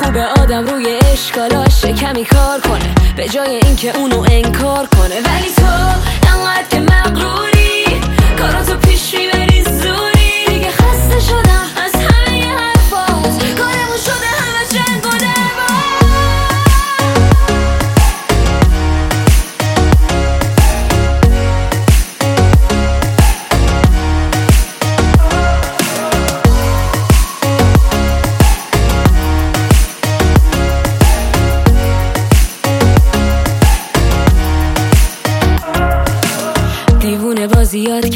خوبه آدم روی اشکالاش کمی کار کنه به جای اینکه اونو انکار کنه. ولی تو انقدر که مغروری کاراتو پیش میبری زوری. دیگه خسته شدم از همه حرفات، کارمون شده همه جنگ و دعوا. دیوونه بازی یاد